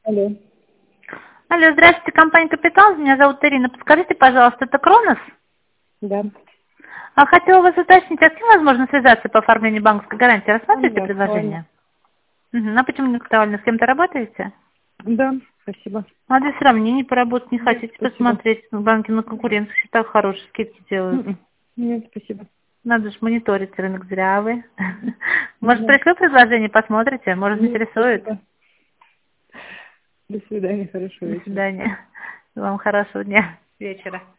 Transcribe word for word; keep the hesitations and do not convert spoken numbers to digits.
Алло. Алло, здравствуйте, компания «Капитал». Меня зовут Ирина. Подскажите, пожалуйста, это Кронос? Да. А хотела вас уточнить, а с кем возможно связаться по оформлению банковской гарантии? Рассматриваете Да, предложение? Угу. А почему не актуально? С кем-то работаете? Да, спасибо. А для сравнений поработать не Нет, хотите спасибо. посмотреть? В банке на конкуренцию счета хорошие скидки делают. М-м. Нет, спасибо. Надо же мониторить рынок, зря вы. Может, Да. пришлю предложение, посмотрите? Может, Нет, интересует? спасибо. До свидания, хорошего До вечера. свидания. Вам хорошего дня, вечера.